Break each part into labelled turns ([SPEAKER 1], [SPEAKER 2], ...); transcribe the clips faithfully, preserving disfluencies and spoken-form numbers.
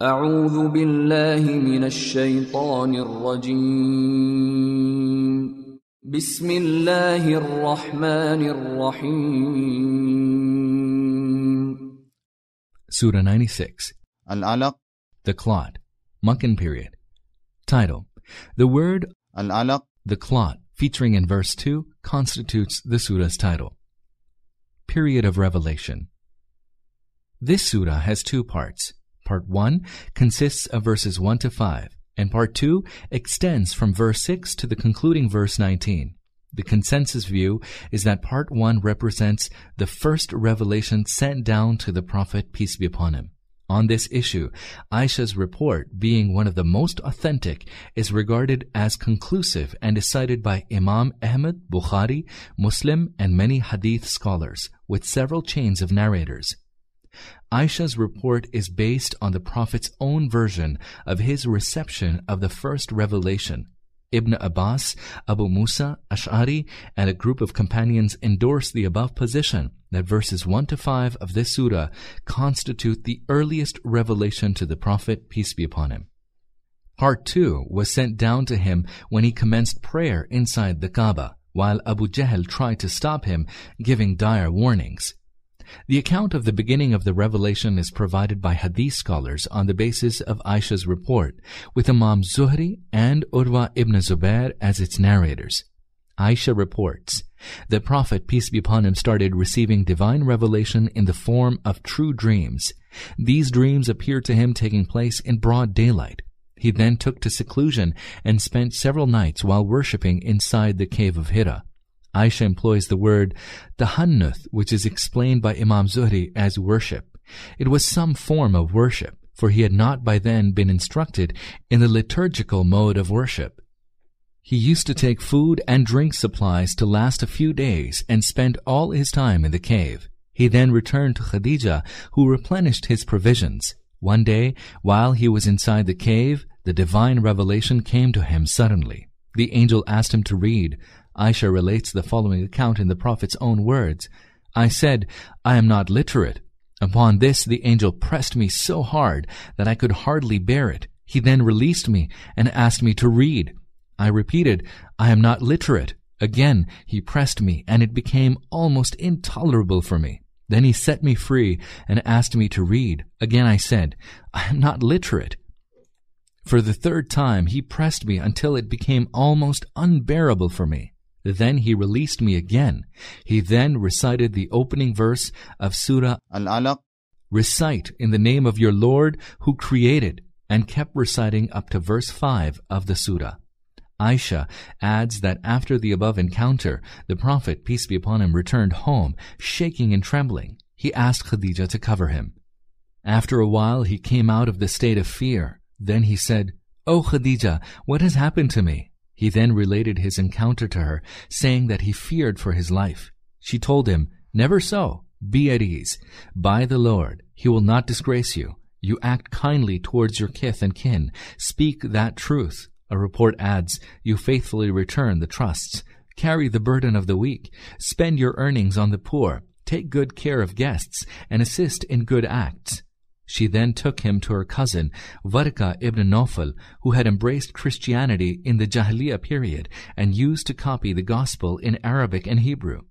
[SPEAKER 1] أعوذ بالله من الشيطان الرجيم بسم الله الرحمن الرحيم.
[SPEAKER 2] Surah ninety-six.
[SPEAKER 3] Al-Alaq.
[SPEAKER 2] The Clot. Meccan period. Title. The word
[SPEAKER 3] Al-Alaq.
[SPEAKER 2] the clot, featuring in verse two, constitutes the surah's title. Period of revelation. This surah has two parts. Part one consists of verses one to five, and Part two extends from verse six to the concluding verse nineteen. The consensus view is that Part one represents the first revelation sent down to the Prophet, peace be upon him. On this issue, Aisha's report, being one of the most authentic, is regarded as conclusive and is cited by Imam Ahmad, Bukhari, Muslim, and many hadith scholars, with several chains of narrators. Aisha's report is based on the Prophet's own version of his reception of the first revelation. Ibn Abbas, Abu Musa, Ash'ari, and a group of companions endorse the above position that verses one to five of this surah constitute the earliest revelation to the Prophet, peace be upon him. Part two was sent down to him when he commenced prayer inside the Kaaba, while Abu Jahl tried to stop him, giving dire warnings. The account of the beginning of the revelation is provided by hadith scholars on the basis of Aisha's report, with Imam Zuhri and Urwa ibn Zubair as its narrators. Aisha reports, the Prophet, peace be upon him, started receiving divine revelation in the form of true dreams. These dreams appeared to him taking place in broad daylight. He then took to seclusion and spent several nights while worshipping inside the cave of Hira. Aisha employs the word tahannuth, which is explained by Imam Zuhri as worship. It was some form of worship, for he had not by then been instructed in the liturgical mode of worship. He used to take food and drink supplies to last a few days and spend all his time in the cave. He then returned to Khadija, who replenished his provisions. One day, while he was inside the cave, the divine revelation came to him suddenly. The angel asked him to read. Aisha relates the following account in the Prophet's own words. I said, I am not literate. Upon this, the angel pressed me so hard that I could hardly bear it. He then released me and asked me to read. I repeated, I am not literate. Again, he pressed me, and it became almost intolerable for me. Then he set me free and asked me to read. Again I said, I am not literate. For the third time, he pressed me until it became almost unbearable for me. Then he released me again. He then recited the opening verse of Surah
[SPEAKER 3] Al-Alaq.
[SPEAKER 2] Recite in the name of your Lord who created, and kept reciting up to verse five of the surah. Aisha adds that after the above encounter, the Prophet, peace be upon him, returned home, shaking and trembling. He asked Khadija to cover him. After a while, he came out of the state of fear. Then he said, O Khadija, what has happened to me? He then related his encounter to her, saying that he feared for his life. She told him, Never so. Be at ease. By the Lord, He will not disgrace you. You act kindly towards your kith and kin. Speak that truth. A report adds, You faithfully return the trusts. Carry the burden of the weak. Spend your earnings on the poor. Take good care of guests, and assist in good acts. She then took him to her cousin, Warqa ibn Nawfal, who had embraced Christianity in the Jahiliyyah period and used to copy the Gospel in Arabic and Hebrew.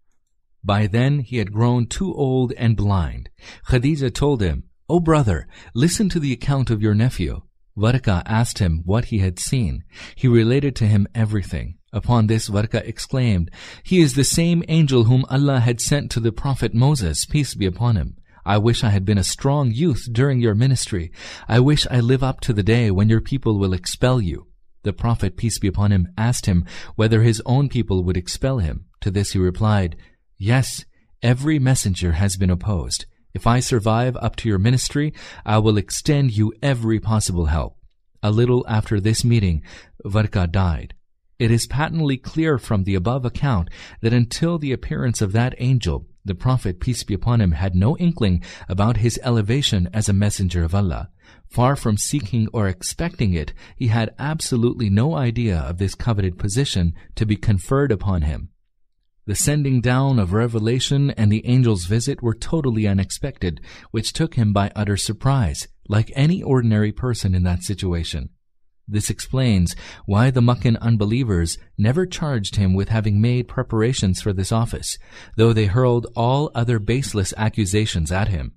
[SPEAKER 2] By then he had grown too old and blind. Khadija told him, O brother, listen to the account of your nephew. Warqa asked him what he had seen. He related to him everything. Upon this, Warqa exclaimed, He is the same angel whom Allah had sent to the Prophet Moses, peace be upon him. I wish I had been a strong youth during your ministry. I wish I live up to the day when your people will expel you. The Prophet, peace be upon him, asked him whether his own people would expel him. To this he replied, Yes, every messenger has been opposed. If I survive up to your ministry, I will extend you every possible help. A little after this meeting, Warqa died. It is patently clear from the above account that until the appearance of that angel, the Prophet, peace be upon him, had no inkling about his elevation as a messenger of Allah. Far from seeking or expecting it, he had absolutely no idea of this coveted position to be conferred upon him. The sending down of revelation and the angel's visit were totally unexpected, which took him by utter surprise. like any ordinary person in that situation. This explains why the Meccan unbelievers never charged him with having made preparations for this office, though they hurled all other baseless accusations at him.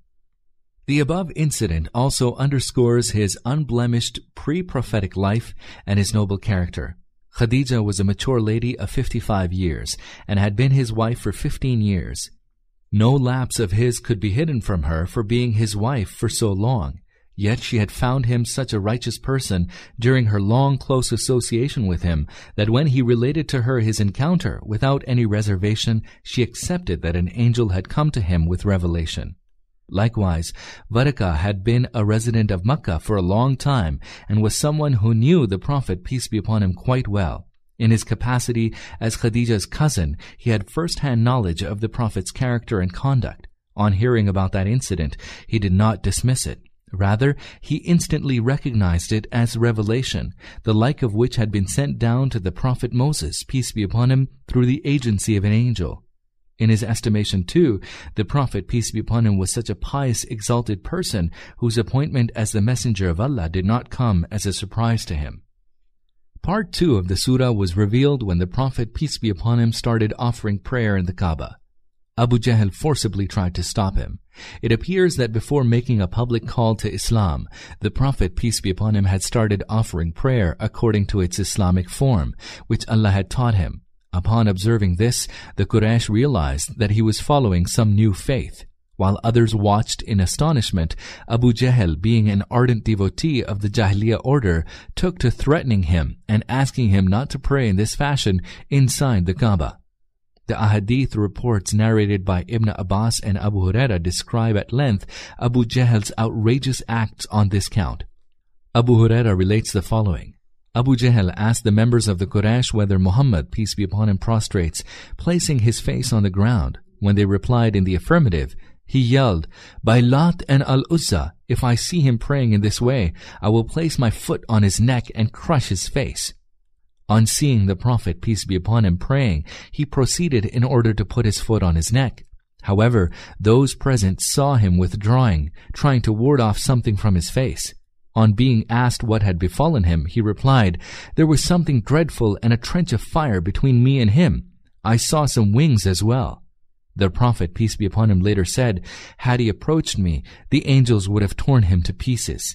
[SPEAKER 2] The above incident also underscores his unblemished pre-prophetic life and his noble character. Khadija was a mature lady of fifty-five years and had been his wife for fifteen years. No lapse of his could be hidden from her for being his wife for so long. Yet she had found him such a righteous person during her long close association with him that when he related to her his encounter without any reservation, she accepted that an angel had come to him with revelation. Likewise, Waraqah had been a resident of Makkah for a long time and was someone who knew the Prophet, peace be upon him, quite well. In his capacity as Khadija's cousin, he had first-hand knowledge of the Prophet's character and conduct. On hearing about that incident, he did not dismiss it. Rather, he instantly recognized it as revelation, the like of which had been sent down to the Prophet Moses, peace be upon him, through the agency of an angel. In his estimation, too, the Prophet, peace be upon him, was such a pious, exalted person whose appointment as the messenger of Allah did not come as a surprise to him. Part two of the surah was revealed when the Prophet, peace be upon him, started offering prayer in the Kaaba. Abu Jahl forcibly tried to stop him. It appears that before making a public call to Islam, the Prophet, peace be upon him, had started offering prayer according to its Islamic form, which Allah had taught him. Upon observing this, the Quraysh realized that he was following some new faith. While others watched in astonishment, Abu Jahl, being an ardent devotee of the Jahiliyyah order, took to threatening him and asking him not to pray in this fashion inside the Kaaba. The ahadith reports narrated by Ibn Abbas and Abu Huraira describe at length Abu Jahl's outrageous acts on this count. Abu Huraira relates the following. Abu Jahl asked the members of the Quraysh whether Muhammad, peace be upon him, prostrates, placing his face on the ground. When they replied in the affirmative, he yelled, "By Lat and Al-Uzza, if I see him praying in this way, I will place my foot on his neck and crush his face." On seeing the Prophet, peace be upon him, praying, he proceeded in order to put his foot on his neck. However, those present saw him withdrawing, trying to ward off something from his face. On being asked what had befallen him, he replied, "There was something dreadful and a trench of fire between me and him. I saw some wings as well." The Prophet, peace be upon him, later said, "Had he approached me, the angels would have torn him to pieces."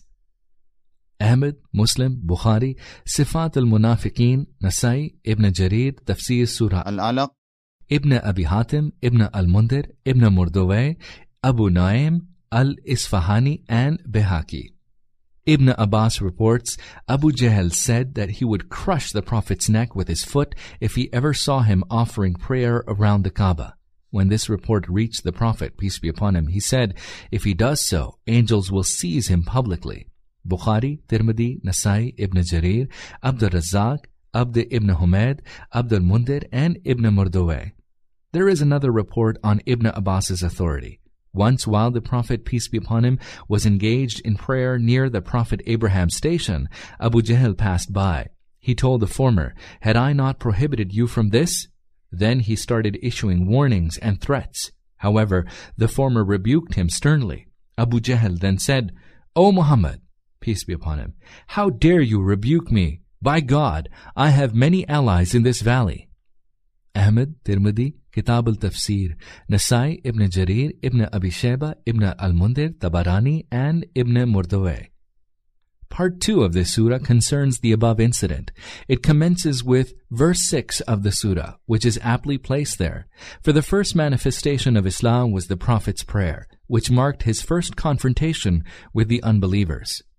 [SPEAKER 2] Ahmed, Muslim, Bukhari, Sifat al-Munafiqeen, Nasai, Ibn Jarir, Tafsir Surah Al-Alaq, Ibn Abi Hatim, Ibn al-Mundir, Ibn Murdawai, Abu Naim, Al-Isfahani, and Behaki. Ibn Abbas reports, Abu Jahl said that he would crush the Prophet's neck with his foot if he ever saw him offering prayer around the Kaaba. When this report reached the Prophet, peace be upon him, he said, "If he does so, angels will seize him publicly." Bukhari, Tirmidhi, Nasai, Ibn Jarir, Abd al-Razzaq, Abd ibn Humayd, Abd al-Mundir, and Ibn Murdawai. There is another report on Ibn Abbas's authority. Once, while the Prophet, peace be upon him, was engaged in prayer near the Prophet Abraham's station, Abu Jahl passed by. He told the former, "Had I not prohibited you from this?" Then he started issuing warnings and threats. However, the former rebuked him sternly. Abu Jahl then said, "O Muhammad, peace be upon him, how dare you rebuke me? By God, I have many allies in this valley." Ahmed, Tirmidhi, Kitab al-Tafsir, Nasai, Ibn Jarir, Ibn Abi Shayba, Ibn al-Mundir, Tabarani, and Ibn Murdawai. Part two of this surah concerns the above incident. It commences with verse six of the surah, which is aptly placed there. For the first manifestation of Islam was the Prophet's prayer, which marked his first confrontation with the unbelievers.